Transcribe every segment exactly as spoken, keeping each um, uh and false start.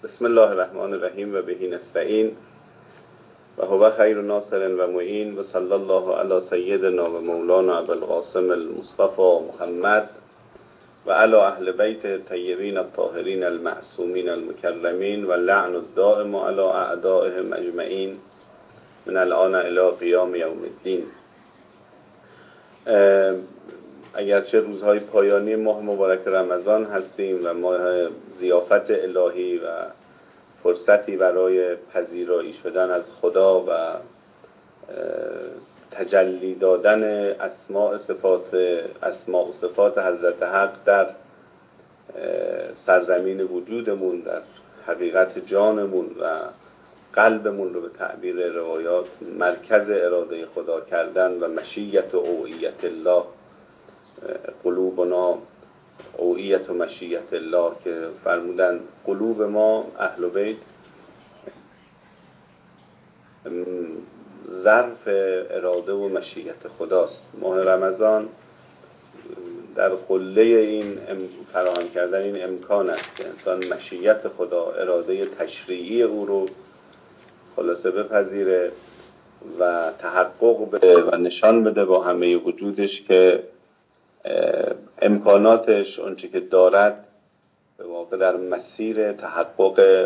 بسم الله الرحمن الرحیم و بهی نستعین و هو خیر ناصر و معین و صلی الله علی سیدنا و مولانا ابوالقاسم المصطفى محمد و علی اهل بیت طیبین الطاهرین المعصومین المکرمین و لعن الدائم علی اعدائهم اجمعین من الان الی قیام یوم الدین. اگرچه روزهای پایانی ماه مبارک رمضان هستیم و ماه ضیافت الهی و فرصتی برای پذیرایی شدن از خدا و تجلی دادن اسماء صفات اسماء و صفات حضرت حق در سرزمین وجودمون، در حقیقت جانمون و قلبمون رو به تعبیر روایات مرکز اراده خدا کردن و مشیت و اوعیت الله، قلوبنا اوعیت و مشیت الله، که فرمودن قلوب ما اهل بیت ظرف اراده و مشیت خداست. ماه رمضان در قله این فراهم کردن این امکان است که انسان مشیت خدا، اراده تشریعی او رو خلاصه بپذیره و تحقق بده و نشان بده با همه وجودش که امکاناتش اونچه که دارد به واقع در مسیر تحقق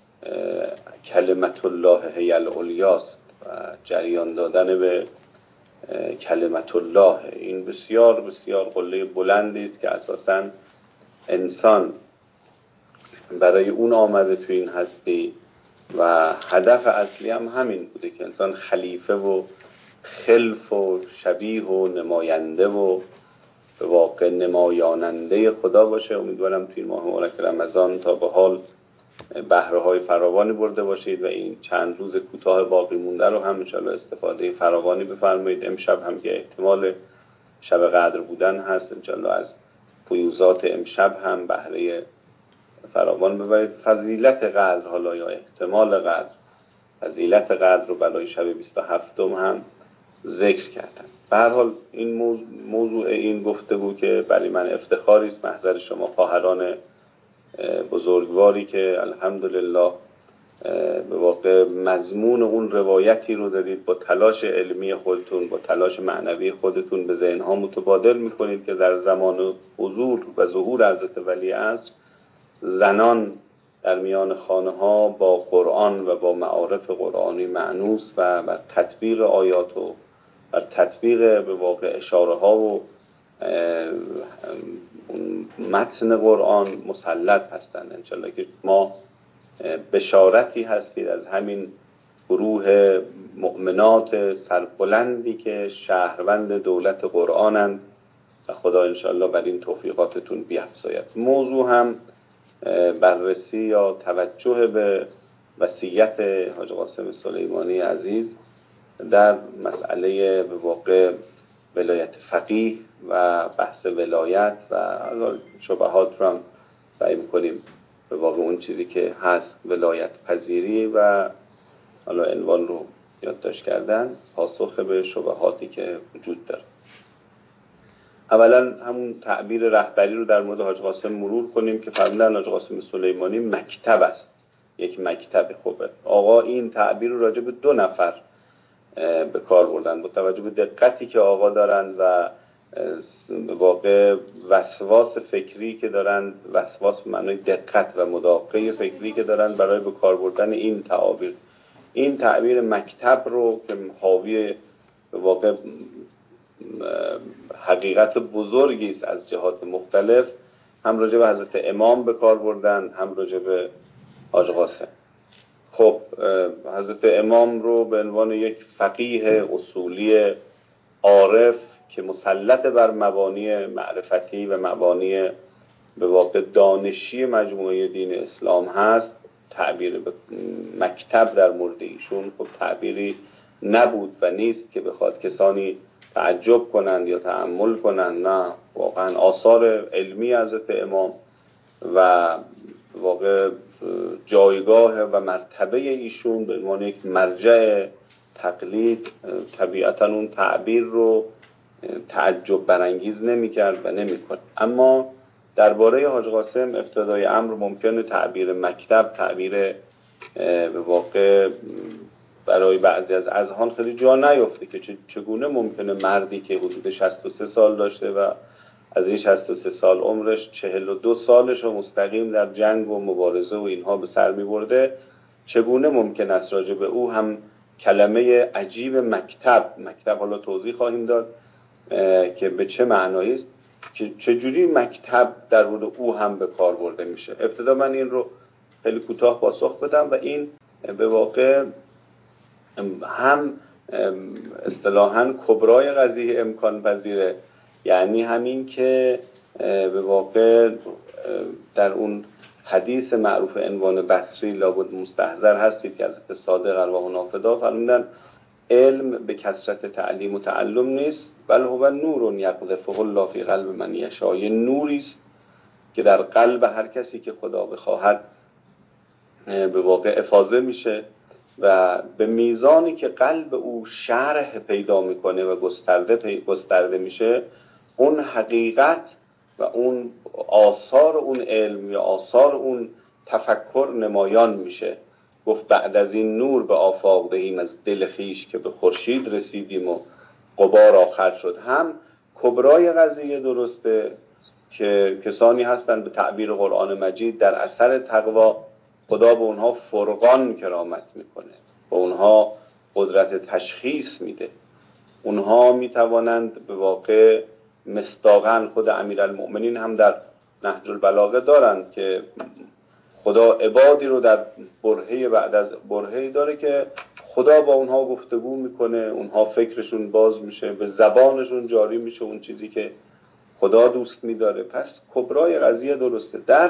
کلمت الله هی العلیاست و جریان دادن به کلمت الله. این بسیار بسیار قله بلندی است که اساساً انسان برای اون آمده تو این هستی و هدف اصلی هم همین بوده که انسان خلیفه و خلف و شبیه و نماینده و به واقع نمایاننده خدا باشه. امیدوارم توی ماه مبارک رمضان تا به حال بهره‌های فراوانی برده باشید و این چند روز کوتاه باقی مونده رو هم انشاءالله استفاده فراوانی بفرمایید. امشب هم که احتمال شب قدر بودن هست، انشاءالله از فیوزات امشب هم بهره فراوان ببرید. فضیلت قدر، حالا یا احتمال قدر، فضیلت قدر رو برای شب بیست و هفتم هم ذکر کردم. به هر حال این موضوع, موضوع این گفتگو که برای من افتخاری است، محضر شما خواهران بزرگواری که الحمدلله به واقع مضمون اون روایتی رو دارید با تلاش علمی خودتون، با تلاش معنوی خودتون به ذهنها متبادل میکنید که در زمان حضور و ظهور حضرت ولی عصر زنان در میان خانه ها با قرآن و با معارف قرآنی معنوس و بر تطبیق آیات و بر تطبیق به واقع اشاره ها و متن قرآن مسلط هستند. انشالله که ما بشارتی هستید از همین گروه مؤمنات سربلندی که شهروند دولت قرآنند و خدا انشالله بر این توفیقاتتون بیفزاید. موضوع هم بررسی یا توجه به وصیت حاج قاسم سلیمانی عزیز در مسئله به واقع ولایت فقیه و بحث ولایت و شبهات رو هم سعی می‌کنیم به واقع اون چیزی که هست ولایت پذیری و حالا عنوان رو یادداشت کردن، پاسخ به شبهاتی که وجود داره. اولا همون تعبیر رهبری رو در مورد حاج قاسم مرور کنیم که فرمودن حاج قاسم سلیمانی مکتب است، یک مکتب. خوبه آقا این تعبیر رو راجع به دو نفر به کار بردن با توجه به دقتی که آقا دارند و واقع وسواس فکری که دارند، وسواس به معنای دقت و مداقه فکری که دارند برای به کار بردن این تعابیر. این تعبیر مکتب رو که حاوی به واقع حقیقت بزرگی است از جهات مختلف، هم راجع به حضرت امام به کار بردن، هم راجع به حاج قاسم. خب حضرت امام رو به عنوان یک فقیه اصولی عارف که مسلط بر مبانی معرفتی و مبانی به واقع دانشی مجموعه دین اسلام هست، تعبیر به مکتب در مورد ایشون خب تعبیری نبود و نیست که بخواد کسانی تعجب کنند یا تأمل کنند. نه، واقعا آثار علمی حضرت امام و واقع جایگاه و مرتبه ایشون به عنوان یک مرجع تقلید طبیعتا اون تعبیر رو تعجب برانگیز نمی کرد و نمی کرد. اما درباره حاج قاسم ابتدای امر ممکنه تعبیر مکتب، تعبیر به واقع برای بعضی از اذهان خیلی جا نیفته که چگونه ممکنه مردی که حدود شصت و سه سال داشته و از این شصت و سه سال عمرش چهل و دو سالش رو مستقیم در جنگ و مبارزه و اینها به سر می برده، چگونه ممکن است راجع به او هم کلمه عجیب مکتب مکتب حالا توضیح خواهیم داد که به چه معنایی است، که چجوری مکتب در مورد او هم به کار برده میشه. ابتدا من این رو خیلی کوتاه پاسخ بدم و این به واقع هم اصطلاحاً کبرای قضیه امکان پذیره، یعنی همین که به واقع در اون حدیث معروف عنوان بصری لابد مستحضر هستید که حضرت صادق ارواح نافدا فرمودن علم به کثرت تعلیم و تعلم نیست، بل هو نور یقذفه الله فی قلب من یشاء، یه نوری است که در قلب هر کسی که خدا بخواهد به واقع افاضه میشه و به میزانی که قلب او شرح پیدا میکنه و گسترده گسترده میشه، اون حقیقت و اون آثار اون علم یا آثار اون تفکر نمایان میشه. گفت بعد از این نور به آفاق دهیم از دل خیش که به خورشید رسیدیم و غبار آخر شد. هم کبرای قضیه درسته که کسانی هستند به تعبیر قرآن مجید در اثر تقوا خدا به اونها فرقان کرامت میکنه، به اونها قدرت تشخیص میده، اونها میتوانند به واقع مصداقاً، خود امیرالمؤمنین هم در نهج البلاغه دارند که خدا عبادی رو در برهه بعد از برهه‌ای داره که خدا با اونها گفتگو میکنه، اونها فکرشون باز میشه، به زبانشون جاری میشه اون چیزی که خدا دوست میداره. پس کبرای قضیه درسته. در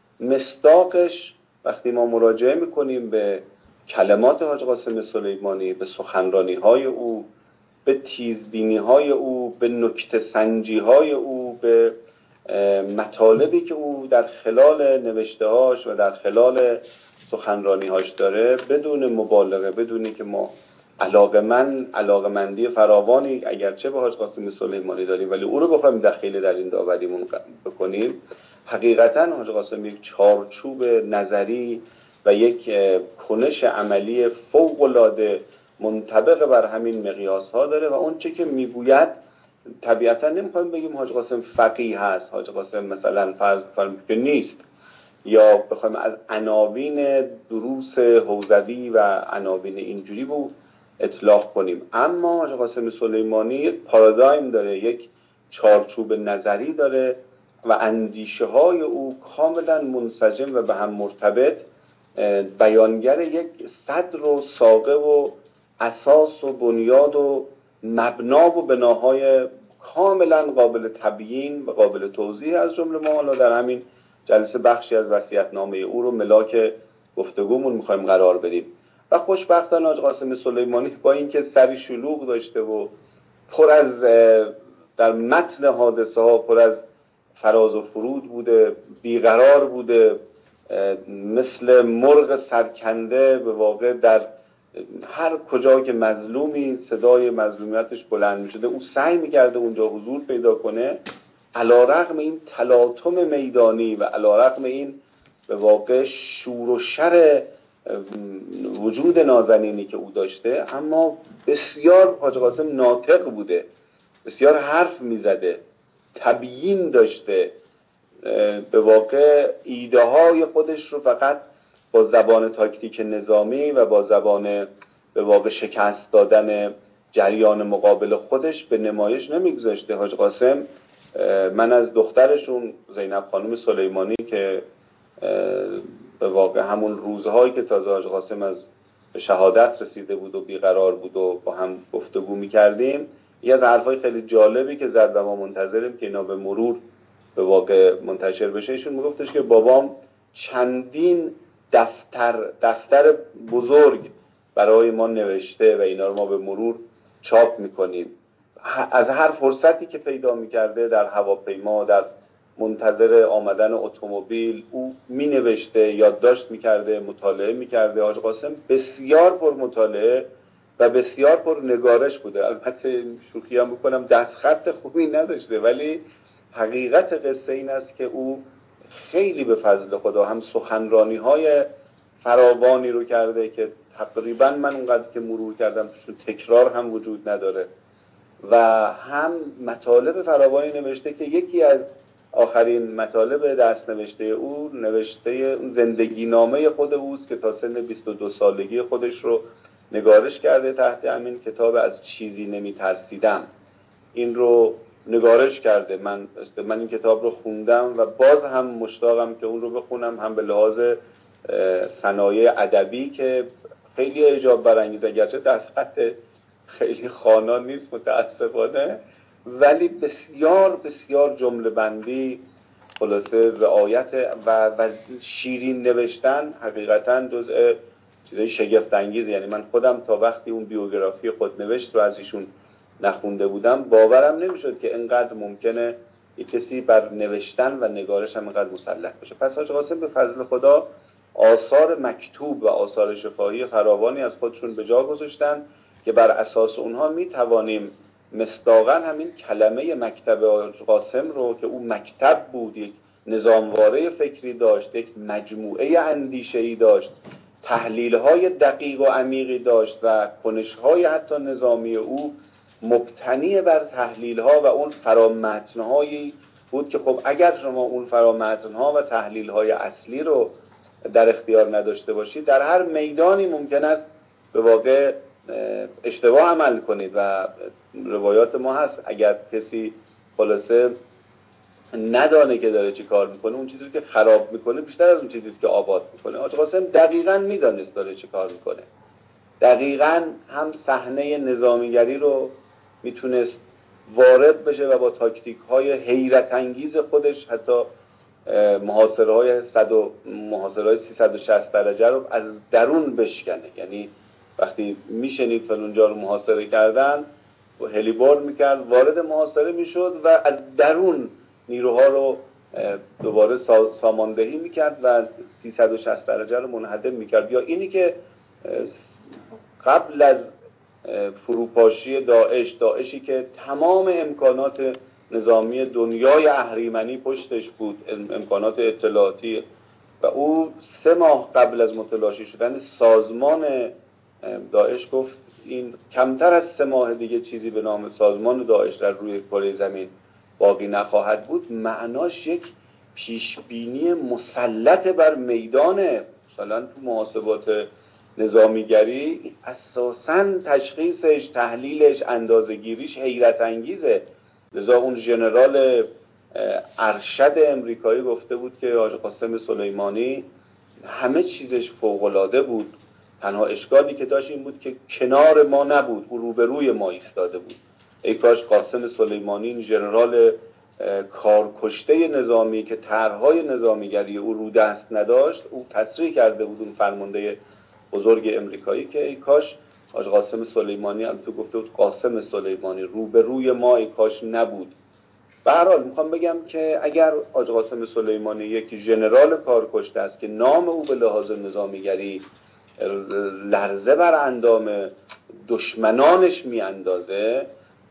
مصداقش وقتی ما مراجعه میکنیم به کلمات حاج قاسم سلیمانی، به سخنرانی های او، به تیزبینی های او، به نکته سنجی های او، به مطالبی که او در خلال نوشته هاش و در خلال سخنرانی هاش داره، بدون مبالغه، بدونی که ما علاقمند علاقمندی فراوانی اگرچه به حاج قاسم سلیمانی داریم ولی او رو بخوایم دخیل در این داوریمون بکنیم، حقیقتا حاج قاسم یک چارچوب نظری و یک کنش عملی فوق‌العاده منطبق بر همین مقیاس ها داره و اون چه که میگوید طبیعتا نمیخوایم بگیم حاج قاسم فقیه هست، حاج قاسم مثلا فرض بفرمایید که نیست، یا بخوایم از عناوین دروس حوزوی و عناوین اینجوری به اطلاق کنیم. اما حاج قاسم سلیمانی یک پارادایم داره، یک چارچوب نظری داره و اندیشه های او کاملا منسجم و به هم مرتبط، بیانگر یک صدر و ساقه و اساس و بنیاد و مبنا و بناهای کاملا قابل تبیین و قابل توضیح. از جمله ما حالا در همین جلسه بخشی از وصیت‌نامه او رو ملاک گفتگومون می‌خوایم قرار بدیم. و خوشبختانه حاج قاسم سلیمانی با اینکه سری شلوغ داشته و پر از در متن حادثه ها پر از فراز و فرود بوده، بیقرار بوده، مثل مرغ سرکنده به واقع در هر کجا که مظلومی صدای مظلومیتش بلند می شده او سعی می کرده اونجا حضور پیدا کنه. علی‌رغم این تلاطم میدانی و علی‌رغم این به واقع شور و شر وجود نازنینی که او داشته، اما بسیار حاج قاسم ناطق بوده، بسیار حرف می زده، تبیین داشته، به واقع ایده های خودش رو فقط با زبان تاکتیک نظامی و با زبان به واقع شکست دادن جریان مقابل خودش به نمایش نمیگذاشته. حاج قاسم، من از دخترشون زینب خانم سلیمانی که به واقع همون روزهایی که تازه حاج قاسم از شهادت رسیده بود و بیقرار بود و با هم گفتگو میکردیم، یه از حرفای خیلی جالبی که زد و ما منتظریم که اینا به مرور به واقع منتشر بشه، ایشون میگفتش که بابام چندین دفتر دفتر بزرگ برای ما نوشته و اینا رو ما به مرور چاپ میکنیم. از هر فرصتی که پیدا میکرده در هواپیما، در منتظر آمدن اتومبیل، او مینوشته، یادداشت میکرده، مطالعه میکرده. حاج قاسم بسیار پر مطالعه و بسیار پر نگارش بوده. البته شوخی هم بکنم دستخط خوبی نداشته ولی حقیقت قصه این است که او خیلی به فضل خدا هم سخنرانی های فراوانی رو کرده که تقریبا من اونقدر که مرور کردم توشون تکرار هم وجود نداره و هم مطالب فراوانی نوشته که یکی از آخرین مطالب دست نوشته او نوشته زندگی نامه خود اوست که تا سن بیست و دو سالگی خودش رو نگارش کرده تحت همین کتاب از چیزی نمی ترسیدم. این رو نگارش کرده. من من این کتاب رو خوندم و باز هم مشتاقم که اون رو بخونم، هم به لحاظ صنایع ادبی که خیلی اعجاب برانگیزه، اگرچه در سطح خیلی خوانا نیست متاسفانه، ولی بسیار بسیار جمله بندی، خلاصه رعایت و, و شیرین نوشتن حقیقتا جزء چیزای شگفت انگیزه. یعنی من خودم تا وقتی اون بیوگرافی خود نوشت رو از ایشون نخونده بودم باورم نمیشد که اینقدر ممکنه یک کسی بر نوشتن و نگارش هم اینقدر مسلط بشه. پس حاج قاسم به فضل خدا آثار مکتوب و آثار شفاهی فراوانی از خودشون به جا گذاشتن که بر اساس اونها می توانیم مصداقاً همین کلمه مکتب حاج قاسم رو که او مکتب بود، یک نظامواره فکری داشت، یک مجموعه اندیشه‌ای داشت، تحلیل‌های دقیق و عمیقی داشت و کنش‌های حتی نظامی او مبتنی بر تحلیل‌ها و اون فرامتن‌هایی بود که خب اگر شما اون فرامتن‌ها و تحلیل‌های اصلی رو در اختیار نداشته باشید در هر میدانی ممکن است به واقع اشتباه عمل کنید و روایات ما هست اگر کسی خلاصه ندانه که داره چی کار میکنه اون چیزی که خراب میکنه بیشتر از اون چیزی که آباد میکنه. حاج قاسم دقیقاً میدانست داره چی کار میکنه، دقیقاً هم صحنه نظامیگری رو میتونست وارد بشه و با تاکتیک های حیرت انگیز خودش حتی محاصره های صد و محاصره های سیصد و شصت درجه رو از درون بشکنه. یعنی وقتی میشنید فلانجا رو محاصره کردن و هلیبورد میکرد وارد محاصره میشد و از درون نیروها رو دوباره ساماندهی میکرد و سیصد و شصت درجه رو منهدم میکرد. یا اینی که قبل از فروپاشی داعش داعشی که تمام امکانات نظامی دنیای اهریمنی پشتش بود، امکانات اطلاعاتی، و او سه ماه قبل از متلاشی شدن سازمان داعش گفت این کمتر از سه ماه دیگه چیزی به نام سازمان داعش در روی کره زمین باقی نخواهد بود. معناش یک پیشبینی مسلط بر میدانه. مثلا تو محاسبات نظامیگری اساساً تشخیصش، تحلیلش، اندازه‌گیریش حیرت انگیزه. لذا اون ژنرال ارشد امریکایی گفته بود که حاج قاسم سلیمانی همه چیزش فوق‌العاده بود، تنها اشکالی که داشت این بود که کنار ما نبود، او روبروی ما ایستاده بود. ای کاش قاسم سلیمانی این ژنرال کارکشته نظامی که طرح‌های نظامیگری او رو دست نداشت، او تصریح کرده بود اون فرمانده بزرگ امریکایی که ای کاش حاج قاسم سلیمانی، هم تو گفته بود قاسم سلیمانی روبروی ما ای کاش نبود. به هر حال میخوام بگم که اگر حاج قاسم سلیمانی یک ژنرال کارکشته است که نام او به لحاظ نظامیگری لرزه بر اندام دشمنانش میاندازه،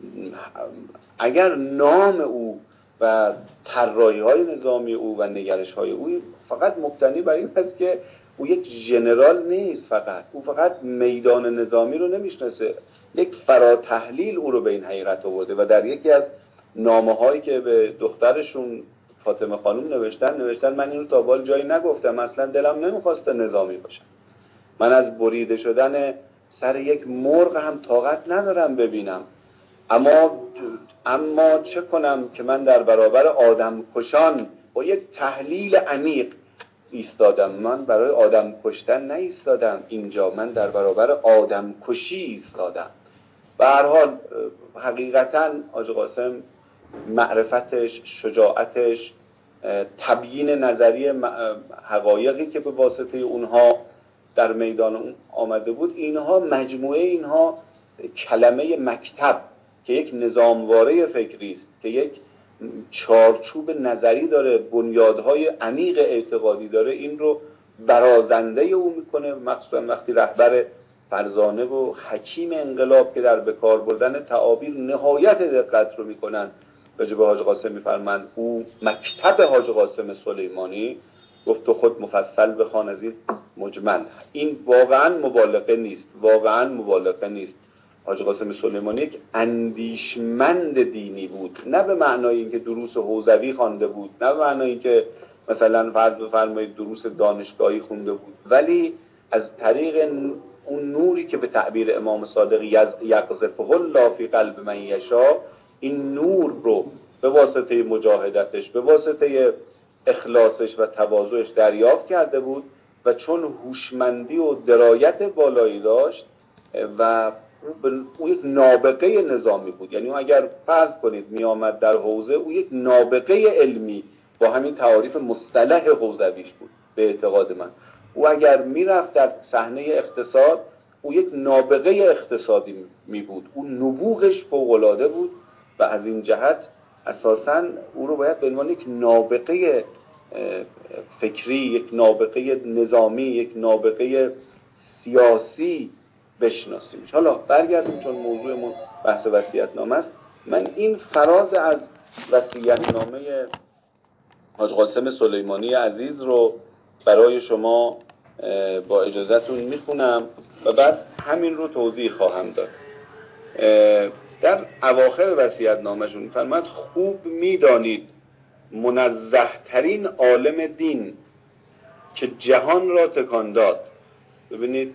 اگر نام او و طراحی‌های نظامی او و نگرش‌های او فقط مبتنی بر این است که او یک ژنرال نیست، فقط او فقط میدان نظامی رو نمیشناسه، یک فراتحلیل او رو به این حقیقت آورده و در یکی از نامه‌هایی که به دخترشون فاطمه خانم نوشتن نوشتن من اینو تا بال جایی نگفتم، اصلا دلم نمیخواست نظامی باشم، من از بریده شدن سر یک مرغ هم طاقت ندارم ببینم، اما اما چه کنم که من در برابر آدم کشان با یک تحلیل عمیق ایستادم. من برای آدم کشتن نایستادم اینجا، من در برابر آدم کشی ایستادم. به هر حال حقیقتاً حاج قاسم معرفتش، شجاعتش، تبیین نظری حقایقی که به واسطه اونها در میدان آمده بود، اینها مجموعه اینها کلمه مکتب که یک نظامواره فکری است، که یک چارچوب نظری داره، بنیادهای عمیق اعتقادی داره، این رو برازنده او میکنه. مخصوصا وقتی رهبر فرزانه و حکیم انقلاب که در بکار بردن تعابیر نهایت دقت رو میکنن راجع به حاج قاسم میفرمند او مکتب حاج قاسم سلیمانی، گفت تو خود مفصل بخوان از این مجمل. این واقعا مبالغه نیست، واقعا مبالغه نیست. حاج قاسم سلیمانی یک اندیشمند دینی بود، نه به معنای اینکه دروس حوزوی خوانده بود، نه به معنای اینکه مثلا فرض بفرمایید دروس دانشگاهی خونده بود، ولی از طریق اون نوری که به تعبیر امام صادق یقذفه الله فی قلب من یشاء، این نور رو به واسطه مجاهدتش، به واسطه اخلاصش و تواضعش دریافت کرده بود و چون هوشمندی و درایت بالایی داشت و او یک نابغه نظامی بود، یعنی اگر فرض کنید می آمد در حوزه، او یک نابغه علمی با همین تعاریف مصطلح حوزویش بود به اعتقاد من. او اگر می رفت در صحنه اقتصاد، او یک نابغه اقتصادی می بود، او نبوغش فوق‌العاده بود و از این جهت اساساً او رو باید به عنوان یک نابغه فکری، یک نابغه نظامی، یک نابغه سیاسی بشناسیم. حالا برگردیم، چون موضوعمون بحث وصیت‌نامه است. من این فراز از وصیت‌نامه حاج قاسم سلیمانی عزیز رو برای شما با اجازهتون میخونم و بعد همین رو توضیح خواهم داد. در اواخر وصیت‌نامه‌شون می‌فرماید خوب می‌دانید منزه ترین عالم دین که جهان را تکان داد. ببینید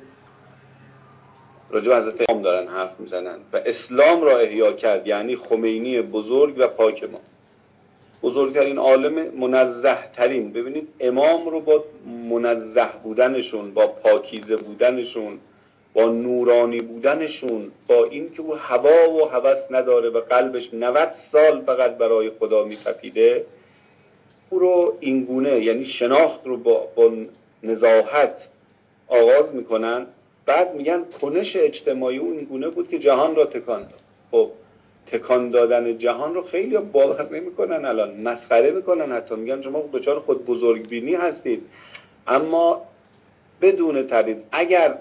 راجع به حضرت امام دارن حرف میزنن و اسلام را احیا کرد، یعنی خمینی بزرگ و پاک ما، بزرگترین عالم، منزه ترین. ببینید امام رو با منزه بودنشون، با پاکیزه بودنشون، با نورانی بودنشون، با این که او هوا و هوس نداره و قلبش نود سال فقط برای خدا می‌تپیده، او رو این گونه، یعنی شناخت رو با, با نزاهت آغاز میکنن. بعد میگن کنش اجتماعی اون این گونه بود که جهان را تکان داد. خب تکان دادن جهان رو خیلی باور نمیکنن، الان مسخره میکنن، حتی میگن شما دچار خود بزرگبینی هستید. اما بدون تردید اگر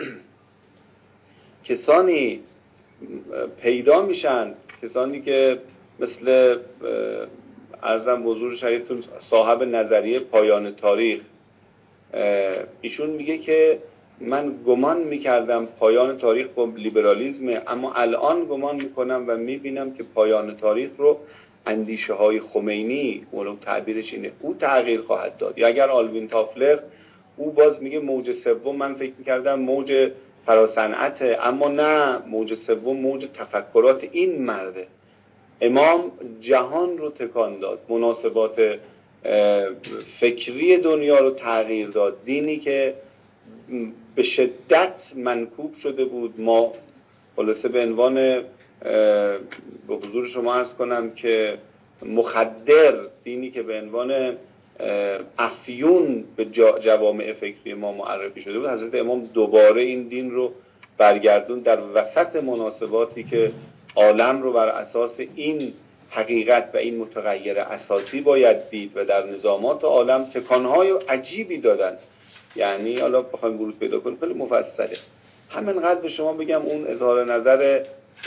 کسانی پیدا میشن، کسانی که مثل عرضم حضور شریفتون صاحب نظریه پایان تاریخ، ایشون میگه که من گمان میکردم پایان تاریخ با لیبرالیزمه، اما الان گمان میکنم و میبینم که پایان تاریخ رو اندیشه های خمینی، ولو تعبیرش اینه، او تغییر خواهد داد. یا اگر آلوین تافلر، او باز میگه موج سوم، من فکر میکردم موج فراصنعته، اما نه، موج سوم موج تفکرات این مرده. امام جهان رو تکان داد، مناسبات فکری دنیا رو تغییر داد. دینی که به شدت منکوب شده بود، ما خلاصه به عنوان به حضور شما عرض کنم که مخدر، دینی که به عنوان افیون به جوامع فکری ما معرفی شده بود، حضرت امام دوباره این دین رو برگردون در وسط مناسباتی که عالم رو بر اساس این حقیقت و این متغیر اساسی باید دید و در نظامات عالم تکانهای عجیبی دادن. یعنی حالا بخوایم ورود پیدا کنیم خیلی مفصله. همینقدر به شما بگم اون اظهار نظر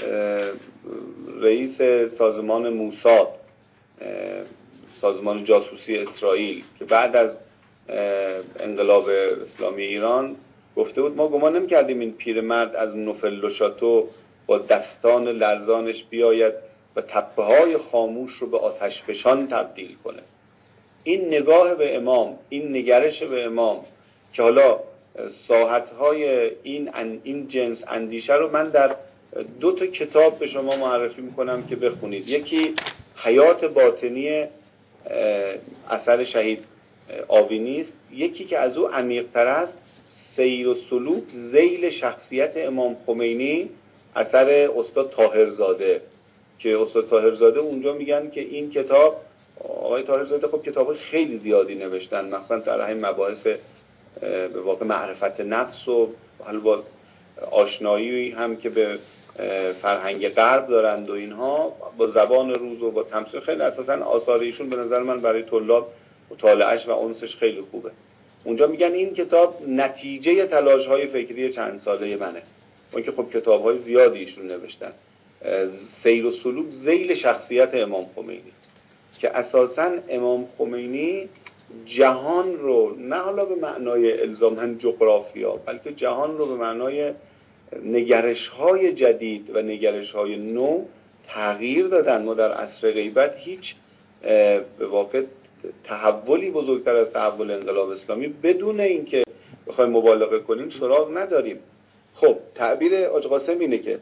رئیس سازمان موساد، سازمان جاسوسی اسرائیل، که بعد از انقلاب اسلامی ایران گفته بود ما گمان نمی‌کردیم این پیرمرد از نوفل و شاتو با دستان لرزانش بیاید و تپه‌های خاموش رو به آتشفشان تبدیل کنه. این نگاه به امام، این نگرش به امام که حالا ساحت‌های این این جنس اندیشه رو من در دو تا کتاب به شما معرفی می‌کنم که بخونید. یکی حیات باطنی اثر شهید آوینی است، یکی که از او عمیق‌تر است، سیر و سلوک ذیل شخصیت امام خمینی اثر استاد طاهرزاده، که استاد طاهرزاده اونجا میگن که این کتاب، آقای طاهرزاده خب کتاب خیلی زیادی نوشتن، مثلا در همین مباحث به واقع معرفت نفس و حالا آشنایی هم که به فرهنگ غرب دارند و اینها، با زبان روز و با تمثیل، خیلی اساسا آثار ایشون به نظر من برای طلاب مطالعهش و اونسش خیلی خوبه. اونجا میگن این کتاب نتیجه تلاش‌های فکری چند ساله منه، اون که خب کتاب‌های زیادی ایشون نوشتن. سیر و سلوک ذیل شخصیت امام خمینی، که اساساً امام خمینی جهان رو نه حالا به معنای الزاماً جغرافیا، بلکه جهان رو به معنای نگرش‌های جدید و نگرش‌های نو تغییر دادن. ما در عصر غیبت هیچ به واقع تحولی بزرگتر از تحول انقلاب اسلامی بدون اینکه بخوایم مبالغه کنیم سراغ نداریم. خب تعبیر حاج قاسم اینه که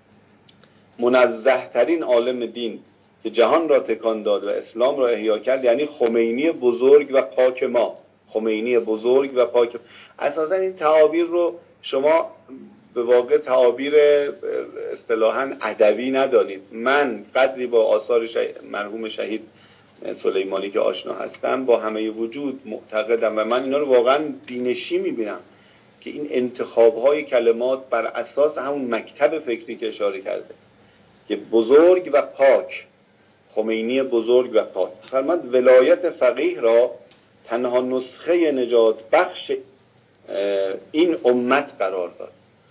منزه ترین عالم دین که جهان را تکان داد و اسلام را احیا کرد یعنی خمینی بزرگ و پاک ما. خمینی بزرگ و پاک. اساسا این تعابیر رو شما به واقع تعابیر اصطلاحاً ادبی ندانید. من قدری با آثار شه... مرحوم شهید سلیمانی که آشنا هستم، با همه وجود معتقدم و من اینا رو واقعاً بینشی میبینم که این انتخاب‌های کلمات بر اساس همون مکتب فکری که اشاره کرده که بزرگ و پاک، خمینی بزرگ و پاک. فرمود ولایت فقیه را تنها نسخه نجات بخش این امت قرار داد.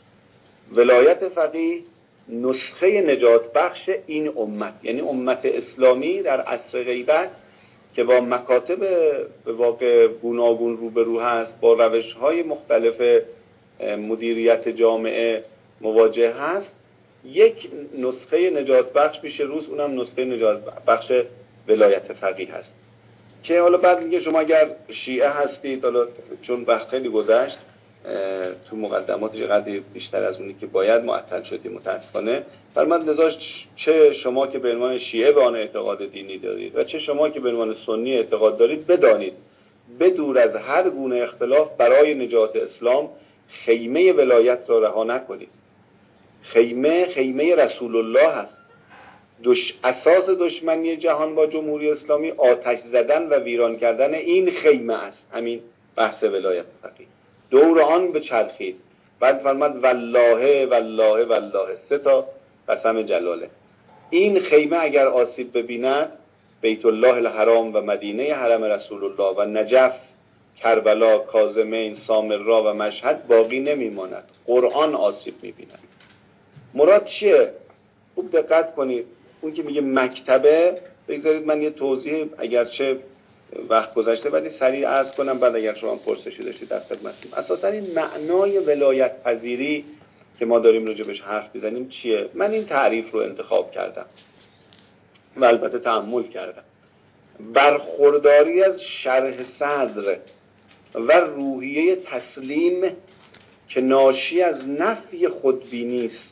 ولایت فقیه نسخه نجات بخش این امت، یعنی امت اسلامی در عصر غیبت که با مکاتب به واقع گوناگون روبرو هست، با روش‌های مختلف مدیریت جامعه مواجه هست، یک نسخه نجات بخش پیش روز، اونم نسخه نجات بخش ولایت فقیه هست. که حالا بعد میگه شما اگر شیعه هستید، حالا چون وقت خیلی گذشت تو مقدماتش قدری بیشتر از اونی که باید معطل شدیم متاسفانه، فرمود لذا چه شما که به عنوان شیعه به آن اعتقاد دینی دارید و چه شما که به عنوان سنی اعتقاد دارید، بدانید بدور از هر گونه اختلاف برای نجات اسلام خیمه ولایت را رها نکنید. خیمه خیمه رسول الله هست. دش... اساس دشمنی جهان با جمهوری اسلامی آتش زدن و ویران کردن این خیمه است. همین بحث ولایت فقیه دور آن به چرخید. بعد فرمود والله والله والله، سه تا قسم جلاله. این خیمه اگر آسیب ببیند، بیت الله الحرام و مدینه حرم رسول الله و نجف، کربلا، کاظمین، سامرا و مشهد باقی نمیماند. قرآن آسیب میبیند. مراد چیه؟ خوب دقت کنید. اون که میگه مکتبه، بگذارید من یه توضیح اگرچه وقت گذشته ولی سریع عرض کنم، بعد اگر شما پرسشی داشتید در خدمتتون. اساسا این معنای ولایت پذیری که ما داریم راجبش حرف میزنیم چیه؟ من این تعریف رو انتخاب کردم و البته تأمل کردم. برخورداری از شرح صدر و روحیه تسلیم که ناشی از نفی خودبینی است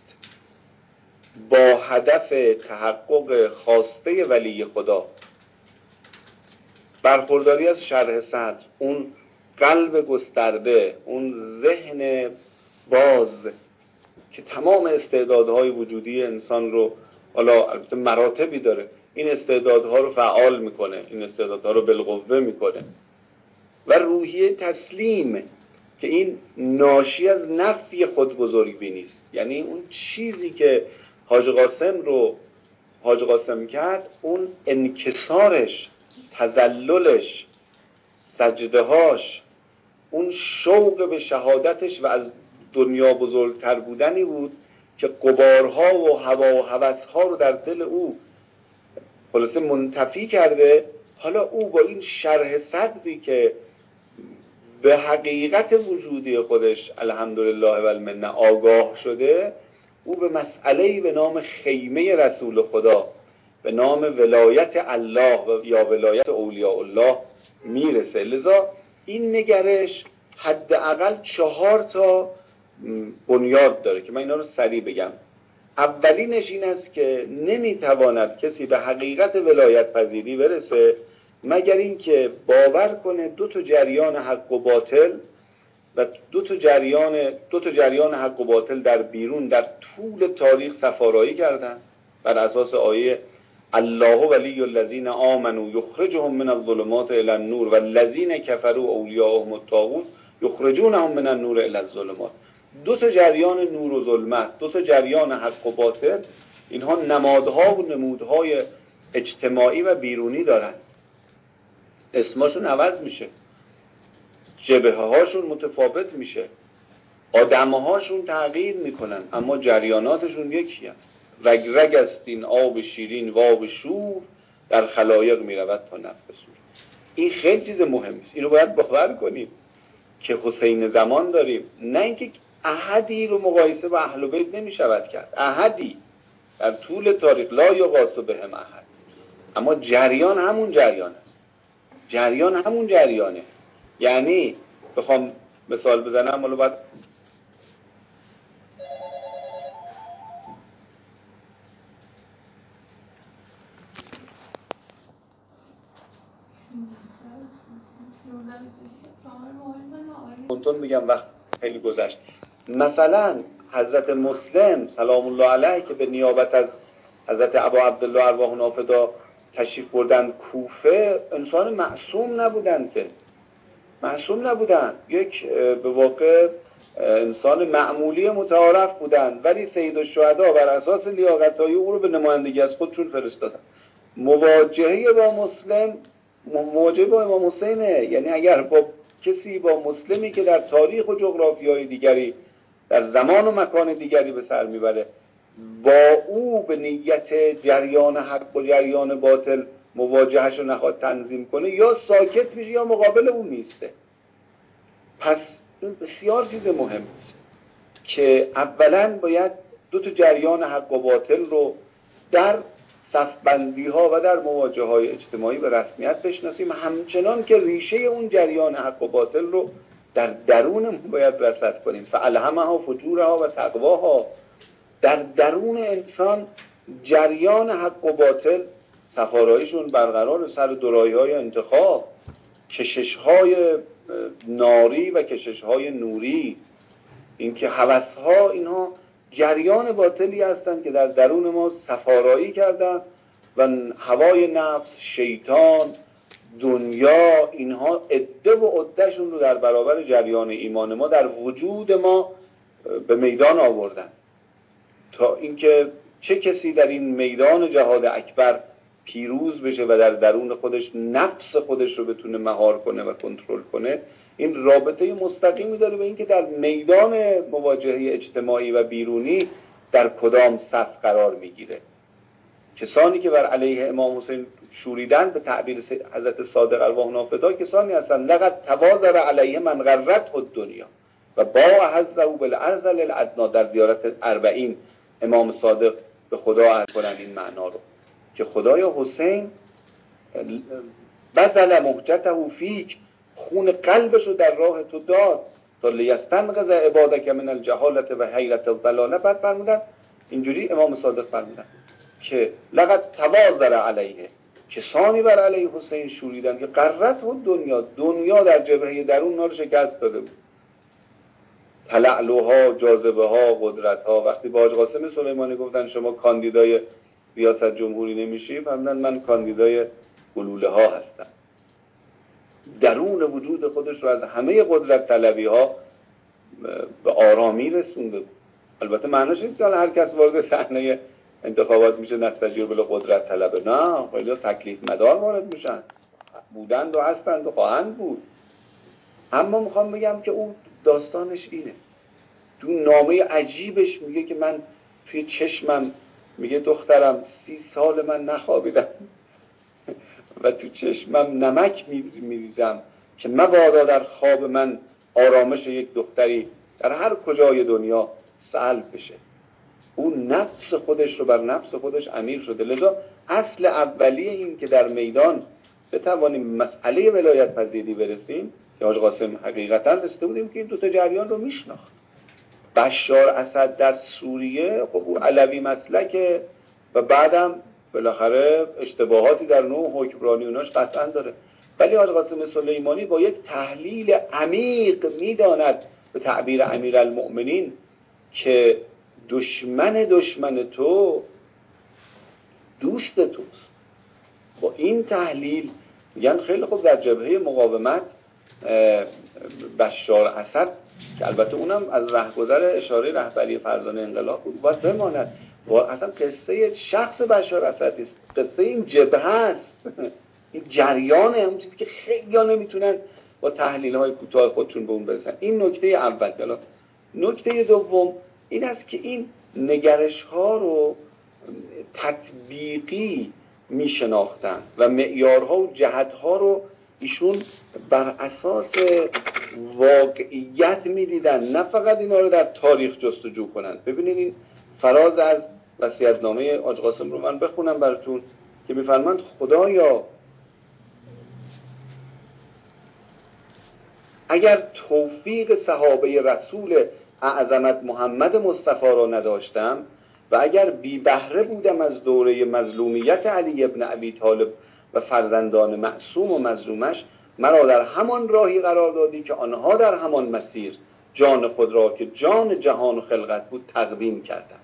با هدف تحقق خواسته ولی خدا. برخورداری از شرح صدر، اون قلب گسترده، اون ذهن باز که تمام استعدادهای وجودی انسان رو، حالا البته مراتبی داره، این استعدادها رو فعال میکنه، این استعدادها رو بالقوه میکنه. و روحیه تسلیم که این ناشی از نفی خود بزرگ بینی است. یعنی اون چیزی که حاج قاسم رو حاج قاسم کرد، اون انکسارش، تذللش، سجدهاش، اون شوق به شهادتش و از دنیا بزرگتر بودنی بود که غبارها و هوا و هوسها رو در دل او خلاصه منتفی کرده. حالا او با این شرح صدری که به حقیقت وجودی خودش الحمدلله و المنه آگاه شده، او به مسئله‌ای به نام خیمه رسول خدا، به نام ولایت الله یا ولایت اولیاء الله میرسه. لذا این نگرش حداقل چهار تا بنیاد داره که من اینا رو سریع بگم. اولینش این است که نمیتواند کسی به حقیقت ولایت پذیری برسه مگر اینکه باور کنه دو تا جریان حق و باطل و دو تا جریان دو تا جریان حق و باطل در بیرون در طول تاریخ سفارایی کردن بر اساس آیه الله ولی الذین آمنوا یخرجهم من الظلمات الی النور والذین کفروا اولیاءهم الطاغوت یخرجونهم من النور الی الظلمات. دو تا جریان نور و ظلمت، دو تا جریان حق و باطل، اینها نمادها و نمودهای اجتماعی و بیرونی دارن. اسمشون عوض میشه، جبهه هاشون متفاوت میشه، آدمهاشون تغییر میکنن، اما جریاناتشون یکی هست. رگ رگ است این آب شیرین و آب شور، در خلایق می رود تا نفخ صور. این خیلی چیز مهمی است، اینو باید باور کنیم که حسین زمان داریم، نه اینکه احدی رو مقایسه با اهل بیت نمی شود کرد، احدی در طول تاریخ لا یقاس بهم احد، اما جریان همون جریان است، جریان همون جریانه. یعنی بخوام مثال بزنم، حالا باید کنتون بگم وقت خیلی گذشت. مثلا حضرت مسلم سلام الله علیه که به نیابت از حضرت ابا عبدالله ارواح نافدا تشریف بردن کوفه، انسان معصوم نبودن، که معصوم نبودن، یک به واقع انسان معمولی متعارف بودن، ولی سید الشهدا بر اساس لیاقت‌های او رو به نمایندگی از خودشون فرستادن. مواجهه با مسلم مواجهه با امام حسینه، یعنی اگر با کسی، با مسلمی که در تاریخ و جغرافیای دیگری در زمان و مکان دیگری به سر میبره، با او به نیت جریان حق و جریان باطل مواجهش رو نخواد تنظیم کنه، یا ساکت میشه یا مقابل اون نیسته. پس این بسیار چیز مهم است که اولا باید دو تا جریان حق و باطل رو در صفبندی ها و در مواجهه های اجتماعی به رسمیت بشناسیم، همچنان که ریشه اون جریان حق و باطل رو در درونمون باید رصد کنیم. فالهمها فجورها و تقواها، در درون انسان جریان حق و باطل صفاراییشون برقرار، سر دورایی های انتخاب، کشش های ناری و کشش های نوری، اینکه هوس ها، اینها جریان باطلی هستند که در درون ما صفارایی کردن و هوای نفس، شیطان، دنیا، اینها عده و عدهشون رو در برابر جریان ایمان ما در وجود ما به میدان آوردن، تا اینکه چه کسی در این میدان جهاد اکبر پیروز بشه و در درون خودش نفس خودش رو بتونه مهار کنه و کنترل کنه. این رابطه مستقیمی داره به اینکه در میدان مواجهه اجتماعی و بیرونی در کدام صف قرار میگیره. کسانی که بر علیه امام حسین شوریدن، به تعبیر حضرت صادق ارواح نافدا، کسانی هستند لقد توازر علیه من غرته الدنیا و باع حظه بالارذل الادنی. در زیارت اربعین امام صادق به خدا عرض کنند این معنا رو که خدایا حسین بذل مهجته فیک، خون قلبش رو در راه تو داد تا لیستنقذ عبادک من الجهالت و حیرت الضلاله. بعد فرمودن اینجوری امام صادق فرمودن که لقد توازر علیه، کسانی بر علیه حسین شوریدن که غرته الدنیا، دنیا در جبهه درون نار شکست داده بود، تلعلوها، جاذبه ها، قدرت ها. وقتی با حاج قاسم سلیمانی گفتن شما کاندیدای ریاست جمهوری نمیشی، فرمودن من کاندیدای گلوله ها هستم. درون وجود خودش رو از همه قدرت طلبی ها به آرامی رسونده بود. البته معناش نیست که هر کس وارد صحنه انتخابات میشه نستجیب بلا قدرت طلبه، نه، خیلی تکلیف مدار وارد میشن، بودند و هستند و خواهند بود. اما میخوام بگم که اون داستانش اینه، تو نامه عجیبش میگه که من توی چشمم، میگه دخترم سی سال من نخوابیدم و تو چشمم نمک میریزم که مبادا در خواب من آرامش یک دختری در هر کجای دنیا سلب بشه. اون نفس خودش رو بر نفس خودش امیر شده. لذا اصل اولیه این که در میدان بتوانیم مسئله ولایت پذیری برسیم، که حاج قاسم حقیقتا رسیده بودیم که این دو تا جریان رو میشناخت. بشار اسد در سوریه خب او علوی مسلکه و بعدم بالاخره اشتباهاتی در نوع حکمرانی اوناش قطعا داره، ولی حاج قاسم سلیمانی با یک تحلیل عمیق میداند به تعبیر امیرالمؤمنین که دشمن دشمن تو دوست توست. با این تحلیل میگن خیلی خوب در جبهه مقاومت بشار اسد که البته اونم از رهگذر اشاره رهبری فرزانه انقلاب بود باید بماند، و اصلا قصه شخص بشار اسد است، قصه این جبهه است، این جریان، اون چیزی که خیلی ها نمیتونن با تحلیل های کوتاه خودشون به اون برسن. این نکته اول. نکته دوم این است که این نگرش ها رو تطبیقی می شناختن و معیارها و جهتها رو ایشون بر اساس واقعیت می دیدن، نه فقط اینا رو در تاریخ جستجو کنن. ببینید این فراز از وصیت‌نامه حاج قاسم رو من بخونم براتون که می‌فرمایند خدایا اگر توفیق صحابه رسول اعظمت محمد مصطفی را نداشتم و اگر بی بهره بودم از دوره مظلومیت علی ابن ابی طالب و فرزندان معصوم و مظلومش، مرا در همان راهی قرار دادی که آنها در همان مسیر جان خود را که جان جهان و خلقت بود تقدیم کردند.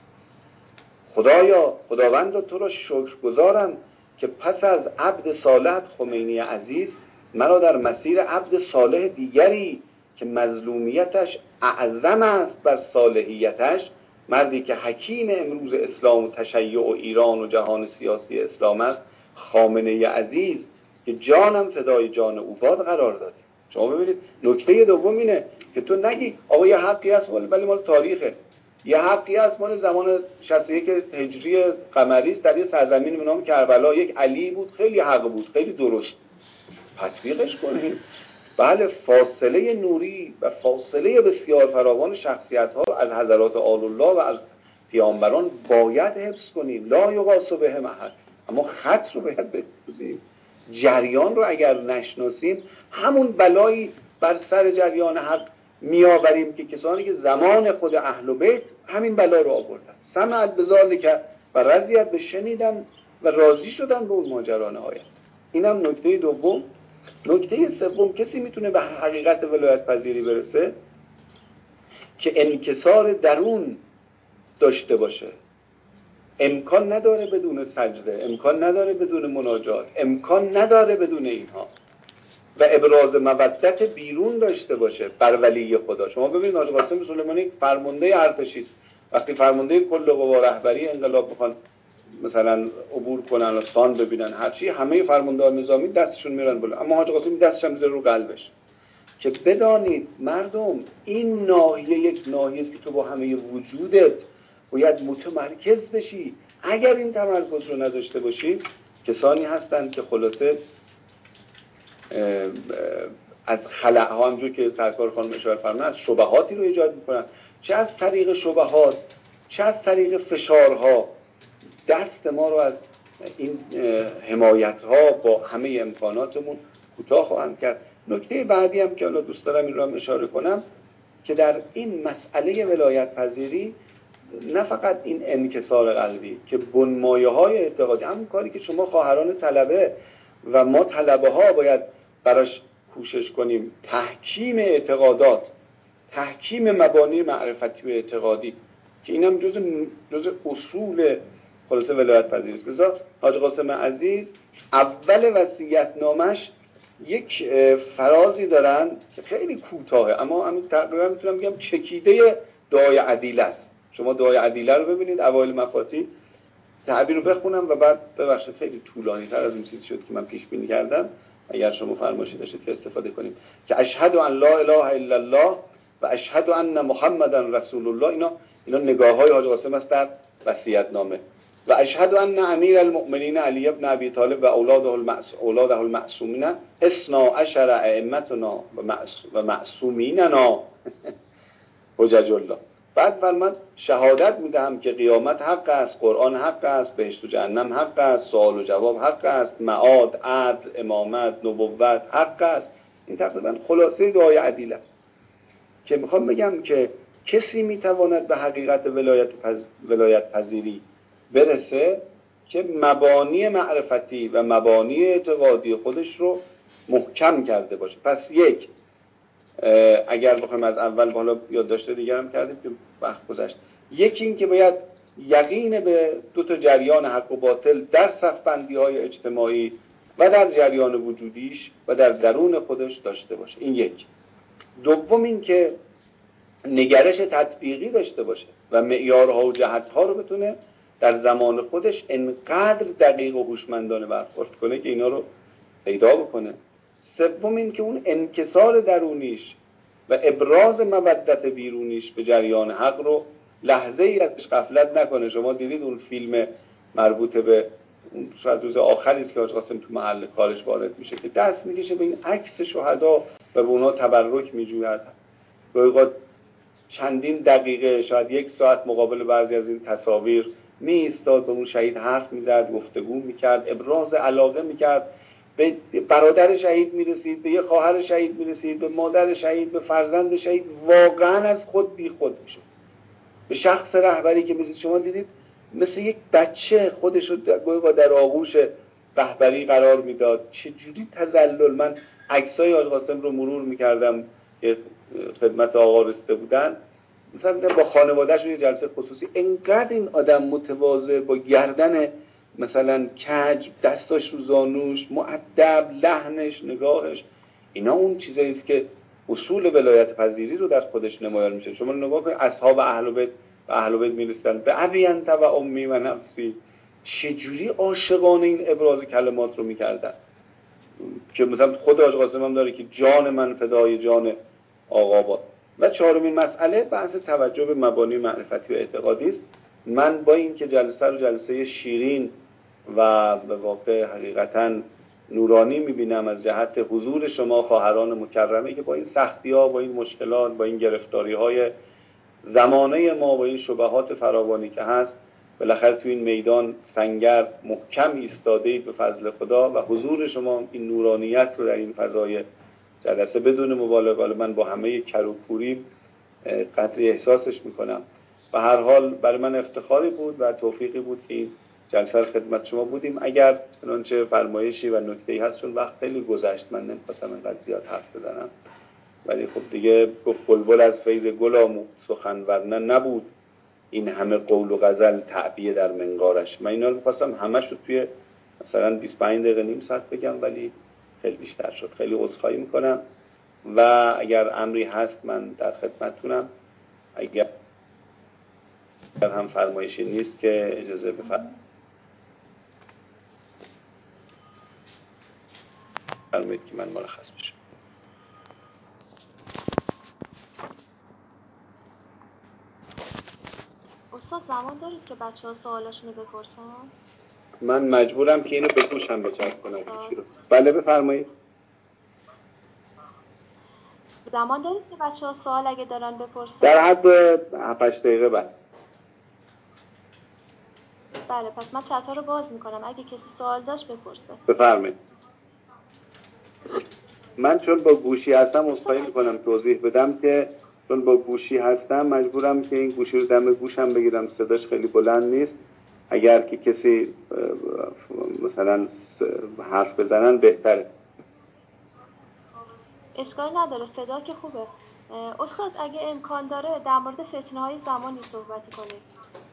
خدایا خداوند تو را شکرگزارم که پس از عبد صالح خمینی عزیز مرا در مسیر عبد صالح دیگری که مظلومیتش اعظم است بر صالحیتش، مردی که حکیم امروز اسلام و تشیع و ایران و جهان سیاسی اسلام است، خامنه عزیز که جانم فدای جان او باد قرار دادی. شما ببینید نکته دوم اینه که تو نگی آقا یه حقی هست ولی مال تاریخه، یه حقی هست مال زمان شصت و یک هجری قمری است، در یه سرزمین به نام کربلا یک علی بود، خیلی حق بود، خیلی درست، تطبیقش کنیم. بله فاصله نوری و فاصله بسیار فراوان شخصیت ها از حضرات آل الله و از پیامبران باید حفظ کنیم، لا یقاس بهم احد، اما خط رو باید بگذاریم. جریان رو اگر نشناسیم همون بلایی بر سر جریان حق میآوریم که کسانی که زمان خود اهل بیت همین بلا رو آوردن. سمعت بذالک و رضیت، به شنیدن و راضی شدن به اون ماجرا نهایت. اینم نکته دوم. نکته سوم، کسی میتونه به حقیقت ولایت پذیری برسه که انکسار درون داشته باشه. امکان نداره بدون سجده، امکان نداره بدون مناجات، امکان نداره بدون اینها، و ابراز مودت بیرون داشته باشه بر ولی خدا. شما ببینید حاج قاسم سلیمانی فرمانده ارتشی است، وقتی فرمانده کل قوا رهبری انقلاب بخوان مثلا عبور کنن و سان ببینن هرچی، همه فرماندهان نظامی دستشون میرن بالا، اما حاج قاسم دستش هم میذاره رو قلبش. که بدانید مردم این ناحیه یک ناحیه است که تو با همه وجودت باید متمرکز بشی. اگر این تمرکز رو نداشته باشی، کسانی هستند که خلاصه از خلأها، همونجور که سرکار خانم اشاره فرمودن، از شبهاتی رو ایجاد میکنن، چه از طریق شبهات چه از طریق فشارها دست ما رو از این حمایت‌ها با همه امکاناتمون کوتاه خواهند کرد. نکته بعدی هم که حالا دوست دارم این رو هم اشاره کنم که در این مسئله ولایت پذیری نه فقط این انکسار قلبی که بنمایه‌های اعتقادی، همون کاری که شما خواهران طلبه و ما طلبه ها باید براش کوشش کنیم، تحکیم اعتقادات، تحکیم مبانی معرفتی و اعتقادی، که اینم جز جز اصول خلاصه ولایت پذیری است. که حاج قاسم عزیز اول وصیت‌نامش یک فرازی دارن که خیلی کوتاهه، اما همین تقریبا میتونم بگم چکیده دعای عدیله است. شما دعای عدیله رو ببینید اوایل مفاتیح، تعبیر رو بخونم و بعد ببخشید خیلی طولانی تر از این چیزی شد که من پیش بینی کردم، اگر شما فرمایشی داشتید که استفاده کنیم، که اشهد ان لا اله الا الله و اشهد ان محمدا رسول الله. اینا اینا نگاه‌های حاج قاسم است در وصیت‌نامه. و اشهد ان امیر المؤمنین علی ابن ابی طالب و اولاده المعصوم اولاده المعصومین اثنا عشر ائمتنا و معصومیننا حجج الله. بعد فرمان شهادت میدهم که قیامت حق است، قرآن حق است، بهشت و جهنم حق است، سوال و جواب حق است، معاد، عدل، امامت، نبوت حق است. این تقریبا خلاصه دعای عدیله است که میخوام بگم که کسی میتواند به حقیقت ولایت پز... ولایت پذیری برسه که مبانی معرفتی و مبانی اعتقادی خودش رو محکم کرده باشه. پس یک، اگر بخوایم از اول بالا یادداشت دیگر هم کردیم که وقت گذشت، یکی این که باید یقین به دو تا جریان حق و باطل در صف‌بندی‌های اجتماعی و در جریان وجودیش و در درون خودش داشته باشه. این یک. دوم این که نگرش تطبیقی داشته باشه و معیارها و جهت‌ها رو بتونه در زمان خودش انقدر دقیق و هوشمندانه برخورد کنه که اینا رو پیدا بکنه. سوم این که اون انکسار درونیش و ابراز مودت بیرونیش به جریان حق رو لحظه ای ازش غفلت نکنه. شما دیدید اون فیلم مربوط به شاید روز آخری است که حاج قاسم تو محل کارش وارد میشه که دست میکشه به این عکس شهدا و به اونها تبرک میجوید. گاهی چندین دقیقه شاید یک ساعت مقابل بعضی از این تصاویر می ایستاد، به اون شهید حرف میزد، گفتگو میکرد، ابراز علاقه میکرد، به برادر شهید میرسید، به یه خواهر شهید میرسید، به مادر شهید، به فرزند شهید، واقعا از خود بی خود میشد. به شخص رهبری که میرسید شما دیدید مثل یک بچه خودش رو گاهی در آغوش رهبری قرار میداد. چجوری تذلل. من عکسای حاج قاسم رو مرور میکردم که خدمت آقا رسیده بودن، مثلا با خانواده‌اش یه جلسه خصوصی، انقدر این آدم متواضع با گردن مثلا کج، دستاش رو زانوش، مؤدب، لحنش، نگاهش، اینا اون چیزایی است که اصول ولایت پذیری رو در خودش نمایان میشه. شما نگاه کنید اصحاب اهل بیت و اهل بیت میرسن به ابی انت و امی و نفسی، چجوری عاشقانه این ابراز کلمات رو میکردن که مثلا خود حاج قاسم هم داره که جان من فدای جان آقا باد. و چهارمین مسئله بحث توجه به مبانی معرفتی و اعتقادی است. من با این که جلسه رو جلسه شیرین و به واقع حقیقتاً نورانی میبینم از جهت حضور شما خواهران مکرمه که با این سختی ها، با این مشکلات، با این گرفتاری های زمانه ما، با این شبهات فراوانی که هست، بالاخره تو این میدان سنگر محکم ایستاده اید به فضل خدا و حضور شما این نورانیت رو در این فضای جلسه بدون مبالغه من با همه کروپوری قدری احساسش میکنم. و هر حال برای من افتخاری بود و توفیقی بود که این جلسه خدمت شما بودیم. اگر چنانچه فرمایشی و نکته‌ای هست، چون وقت خیلی گذشت من نمی‌خواستم اینقدر زیاد حرف بزنم، ولی خب دیگه گفت بلبل از فیض گل آموخت سخن، ورنه نبود این همه قول و غزل تعبیه در منقارش. من اینا رو می‌خواستم همش رو توی مثلا بیست و پنج دقیقه نیم ساعت بگم، ولی خیلی بیشتر شد. خیلی عذرخواهی میکنم و اگر امری هست من در خدمتتونم. اگر هم فرمایشی نیست که اجازه بفرمایید که من مرخص بشم. استاد زمان دارید که بچه ها سوالاشونو بپرسن؟ من مجبورم که اینو به گوشم بچسب کنم. بله بفرمایید. زمان دارید که بچه ها سوال اگه دارن بپرسن؟ در حد هفت هشت دقیقه بعد. بله پس من چت ها رو باز میکنم، اگه کسی سوال داشت بپرسه. بفرمایید. من چون با گوشی هستم عذرخواهی میکنم توضیح بدم که چون با گوشی هستم مجبورم که این گوشی رو دم گوشم بگیرم، صداش خیلی بلند نیست. اگر که کسی مثلا حرف بزنن بهتره. اشکال نداره، صدا که خوبه. استاد اگه امکان داره در مورد فتنه های زمانی صحبت کنید.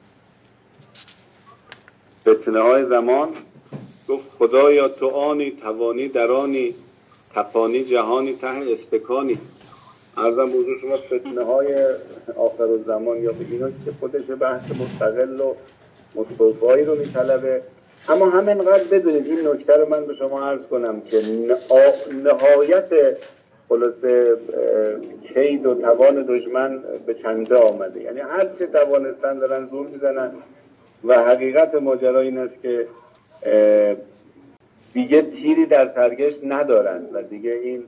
فتنه های زمان گفت خدایا تو آنی توانی درانی تپانی جهانی ته استکانی. عرضم حضور شما فتنه های آخر الزمان یا اینا که خودش بحث مستقل و مستوفایی رو میطلبه. اما همینقدر بدونید این نکته رو من به شما عرض کنم که نهایت خلاصه کید و توان دشمن به چنده آمده، یعنی هر چه توانستن دارن زور میزنن و حقیقت ماجرا این است که دیگه تیری در سرگشت ندارن و دیگه این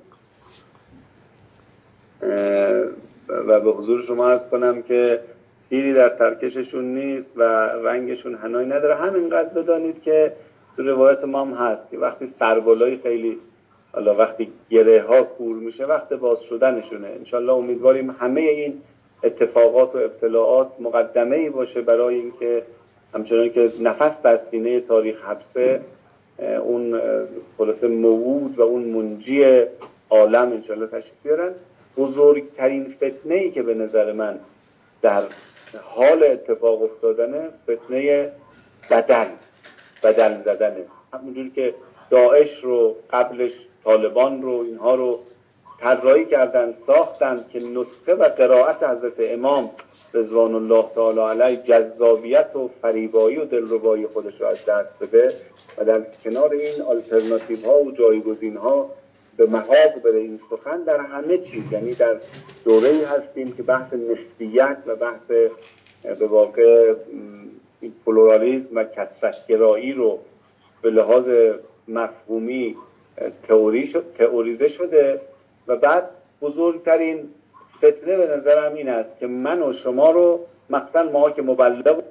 و به حضور شما عرض کنم که تیری در ترکششون نیست و رنگشون حنایی نداره. همینقدر بدانید که تو روایت ما هم هست که وقتی سربالایی خیلی حالا وقتی گره ها کور میشه وقت باز شدنشونه. انشالله امیدواریم همه این اتفاقات و ابتلاعات مقدمه‌ای باشه برای اینکه همچنان که نفس در سینه تاریخ حبسه اون خلاصه موعود و اون منجی عالم انشالله تشریف بیارن. بزرگترین فتنه‌ای که به نظر من در حال اتفاق افتادنه فتنه بدل بدل زدنه. همونجوری که داعش رو قبلش طالبان رو اینها رو طراحی کردن ساختن که نسخه و قرائت حضرت امام رضوان الله تعالی علیه جذابیت و فریبایی و دلربایی خودش رو از دست بده و در کنار این آلترناتیو ها و جایگزین ها به محاق بره این سخن در همه چیز. یعنی در دوره‌ای هستیم که بحث نسبیت و بحث به واقع این پلورالیسم و کثرت‌گرایی رو به لحاظ مفهومی تئوری شد، تئوریزه شده و بعد بزرگترین فتنه به نظرم این است که من و شما رو مثلا ما که مبلغ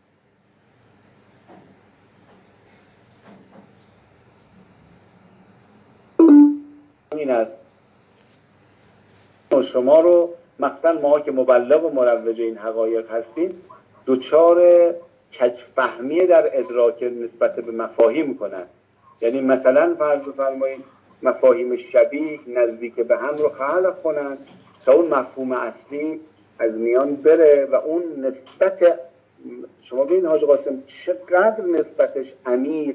این است و شما رو مثلا ما که مبلغ و مروج این حقایق هستیم دوچار کج‌فهمی در ادراک نسبت به مفاهیم کنن. یعنی مثلا فرض بفرمایید مفاهیم شبیه نزدیک به هم رو خلق کنن تا اون مفهوم اصلی از میان بره و اون نسبت شما ببین حاج قاسم چقدر نسبتش عمیق،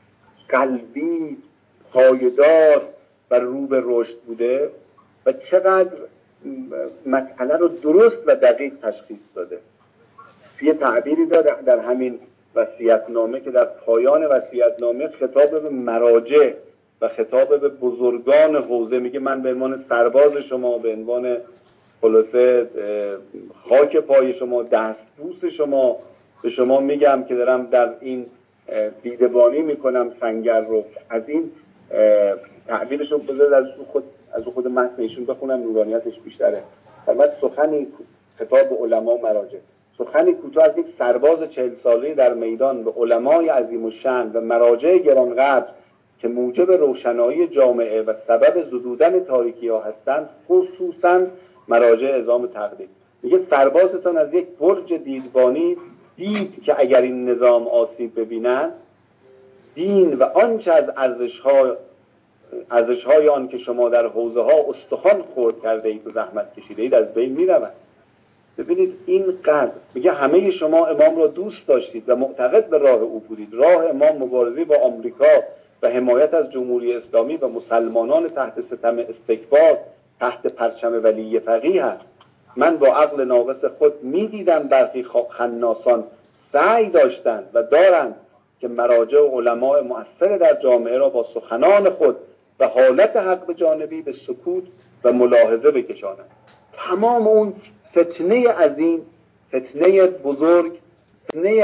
قلبی، پایدار و رو به رشد بوده و چقدر مسئله رو درست و دقیق تشخیص داده. یه تعبیری داره در همین وصیت‌نامه که در پایان وصیت‌نامه خطاب به مراجع و خطاب به بزرگان حوزه میگه من به عنوان سرباز شما، به عنوان خلاصه خاک پای شما، دستبوس شما به شما میگم که دارم در این دیدبانی میکنم سنگر رو. از این تعبیرش رو بذارید از خود از خود متن ایشون بخونم نورانیتش بیشتره. البته سخنی خطاب به علما و مراجع، سخنی کوتاه از یک سرباز چهل ساله در میدان به علمای عظیم الشأن و مراجع گرانقدر که موجب روشنایی جامعه و سبب زدودن تاریکی ها هستند، خصوصاً مراجع عظام تقلید. میگه سربازتان از یک برج دیدبانی دید که اگر این نظام آسیب ببینند، دین و آنچه از ارزش‌ها ارزش‌های آن که شما در حوزه ها استخوان خورد کرده اید و زحمت کشیده اید از بین می‌رود. ببینید این قدر میگه همه شما امام را دوست داشتید و معتقد به راه او بودید. راه امام مبارزه با آمریکا و حمایت از جمهوری اسلامی و مسلمانان تحت ستم استکبار تحت پرچم ولی فقیه است. من با عقل ناقص خود میدیدم برخی خناسان سعی داشتند و دارند که مراجع و علماء مؤثر در جامعه را با سخنان خود و حالت حق به جانبی به سکوت و ملاحظه بکشانند. تمام اون فتنه عظیم، فتنه بزرگ، فتنه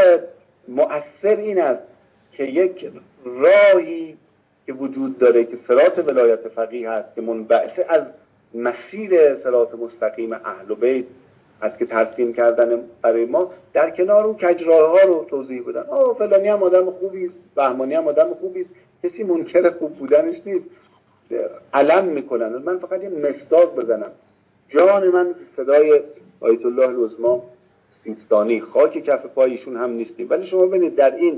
مؤثر این است که یک راهی که وجود داره که صراط ولایت فقیه هست که منبعث از مسیر صراط مستقیم اهل بیت هست که ترسیم کردن برای ما، در کنار اون کجراه ها رو توضیح بدن. آه فلانی هم آدم خوبی است، بهمانی هم آدم خوبی است، کسی منکر خوب بودنش نیست، علم میکنن. من فقط یه مصداق بزنم، جان من صدای آیت الله العظمی سیستانی، خاک کف پای ایشون هم نیستیم، ولی شما ببینید در این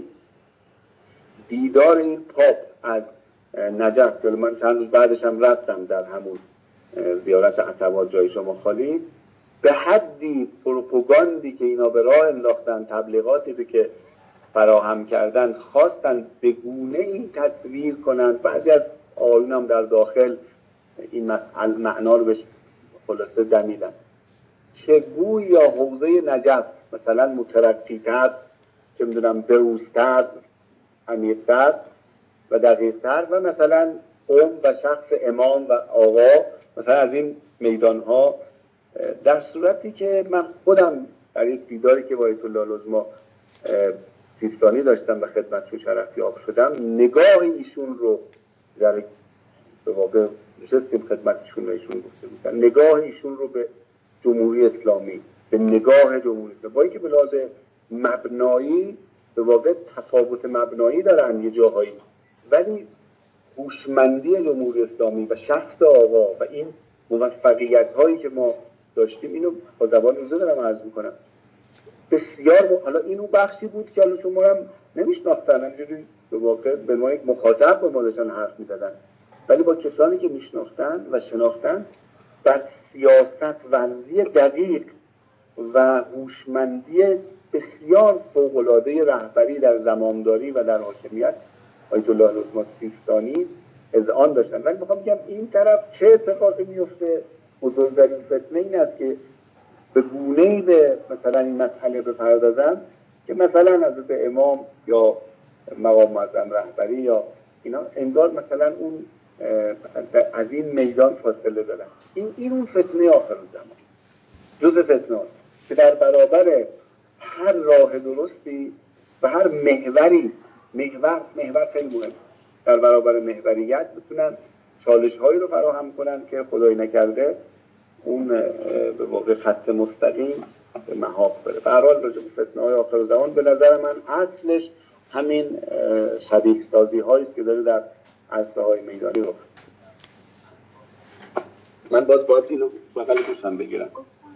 دیدار این پاپ از نجف که من چند روز بعدش هم رفتم در همون زیارت عتبات جای شما خالی، به حدی پروپاگاندی که اینا به راه انداختن، تبلیغاتی که فراهم کردن، خواستن به گونه این تصویر کنند. بعضی از آیون هم در داخل این معنا رو بهش خلاصه دمیدن که گویا حوزه نجف مثلا مترقی‌تر، چه میدونم بروزتر، عمیق‌تر و دقیق‌تر و مثلا قوم و شخص امام و آقا مثلا از این میدان‌ها، در صورتی که من خودم در یک دیداری که با آیت الله العظمی سیستانی داشتم و خدمتشون شرفیاب شدم، نگاه ایشون رو در به واقع نشستیم خدمتشون و ایشون گفته بودن نگاه ایشون رو به جمهوری اسلامی، به نگاه جمهوری اسلامی، با اینکه به لحاظ مبنایی به واقع تفاوت مبنایی دارن یه جاهایی، ولی هوشمندی جمهوری اسلامی و شخص آقا و این موفقیت هایی که ما داشتیم، اینو با زبان روزه دارم عرض میکنم، بسیار م... حالا اینو بخشی بود که حالا شما هم نمیشناختن، همینجوری به واقع به ما یک مخاطب با ما داشتن حرف میزدن، ولی با کسانی که میشناختن و شناختن بر سیاست ورزی دقیق و هوشمندی بسیار فوق‌العاده رهبری در زمامداری و در حاکمیت آیت الله العظمی سیستانی اذعان داشتن. ولی میخوام بگم این طرف چه اتفاقی میفته؟ بزرگترین فتنه این است که به گونه‌ای به مثلا این مسئله بپردازن که مثلا حضرت امام یا مقام معظم رهبری یا اینا انگار مثلا اون از این میدان فاصله دارن. این این اون فتنه آخر زمان، جز فتنه هست که در برابر هر راه درستی و هر محوری، محور محور خیلی مهم، در برابر محوریت بتونن چالش هایی رو فراهم کنن که خدای نکرده اون به واقع خط مستقیم به محاق بره. به هر حال راجع به فتنه های آخر زمان به نظر من اصلش همین شبیه سازی هایی است که داره در عرصه های میدانی رو. من باز باید اینو بغل گوشم بگیرم.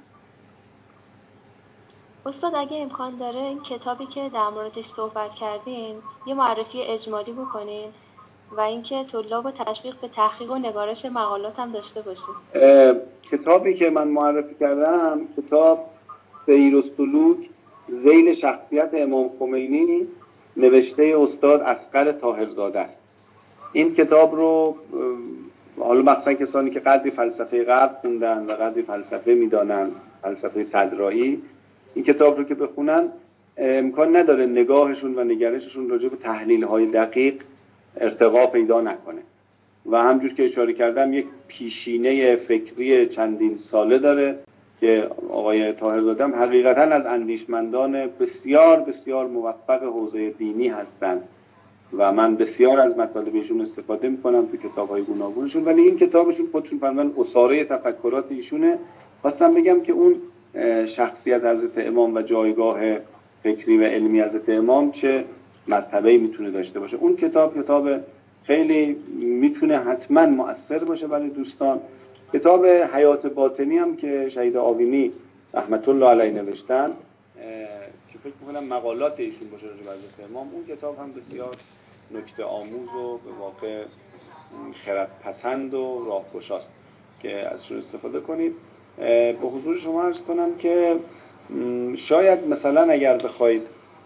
استاد اگه امکان داره این کتابی که در موردش صحبت کردین یه معرفی اجمالی بکنین و اینکه طلاب و تشویق به تحقیق و نگارش مقالات هم داشته باشین. کتابی که من معرفی کردم کتاب سیر و سلوک ذیل شخصیت امام خمینی نوشته استاد اصغر طاهرزاده است. این کتاب رو حالا مثلا کسانی که قدری فلسفه غرب خوندن و قدری فلسفه میدانن، فلسفه صدرایی، این کتاب رو که بخونن امکان نداره نگاهشون و نگرششون راجع به تحلیل‌های دقیق ارتقا پیدا نکنه و همجور که اشاره کردم یک پیشینه فکری چندین ساله داره که آقای طاهرزاده هم حقیقتاً از اندیشمندان بسیار بسیار موفق حوزه دینی هستند و من بسیار از مطالبشون استفاده میکنم تو کتاب‌های گوناگونشون، ولی این کتابشون خودشون فرمودن اساره تفکرات ایشونه. خواستم بگم که اون شخصیت حضرت امام و جایگاه فکری و علمی حضرت امام چه مرتبه‌ای میتونه داشته باشه. اون کتاب کتاب خیلی میتونه حتما مؤثر باشه برای دوستان. کتاب حیات باطنی هم که شهید آوینی رحمت الله علیه نوشتن که فکر میکنم مقالات ایشون باشه راجع به حضرت امام، اون کتاب هم بسیار نکته آموز و به واقع خردپسند و راهگشاست که ازشون استفاده کنید. به حضور شما عرض کنم که شاید مثلا اگر بخواید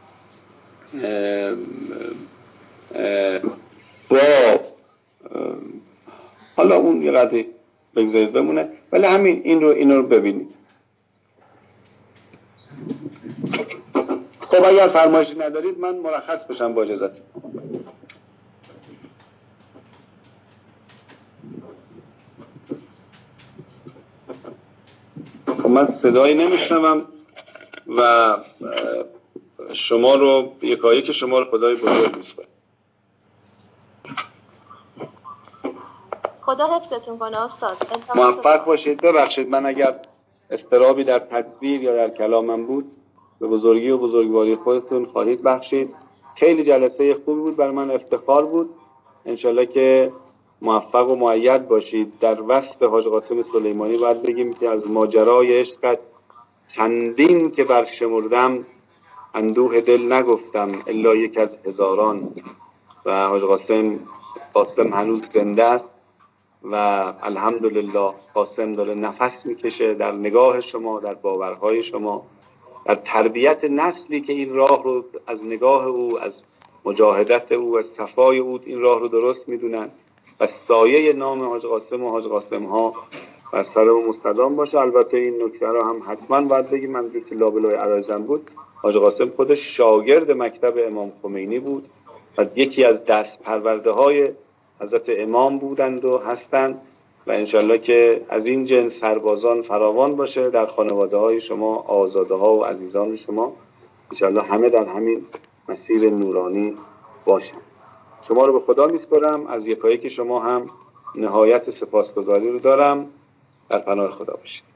با حالا اون یه قدری بگذارید بمونه، ولی همین این رو این رو ببینید. خب اگر فرمایشی ندارید من مرخص بشم با اجازت. خب من صدایی نمیشنوم و شما رو یکایی که شما رو خدای بزرگ میسپارم. خدا حفظتون کنه استاد. موفق باشید. ببخشید من اگر اضطرابی در تدبیر یا در کلامم بود به بزرگی و بزرگواری خودتون خواهید بخشید. خیلی جلسه خوبی بود، بر من افتخار بود. انشالله که موفق و مؤید باشید. در وصف حاج قاسم سلیمانی باید بگیم که از ماجرای عشقت چندین که برشمردم اندوه دل نگفتم الا یک از هزاران. و حاج قاسم قاسم هنوز زنده است و الحمدلله قاسم داره نفس میکشه در نگاه شما، در باورهای شما، در تربیت نسلی که این راه رو از نگاه او، از مجاهدت او، از صفای او این راه رو درست میدونن و سایه نام حاج قاسم و حاج قاسم ها بر سر و مستدام باشه. البته این نکته رو هم حتما باید بگیم، من که لابلای عرایزم بود، حاج قاسم خودش شاگرد مکتب امام خمینی بود و یکی از دست پرورده های حضرت امام بودند و هستند و انشالله که از این جنس سربازان فراوان باشه در خانواده های شما، آزاده ها و عزیزان شما، انشالله همه در همین مسیر نورانی باشند. شما رو به خدا میسپارم. از یکایی که شما هم نهایت سپاسگزاری رو دارم. در پناه خدا باشید.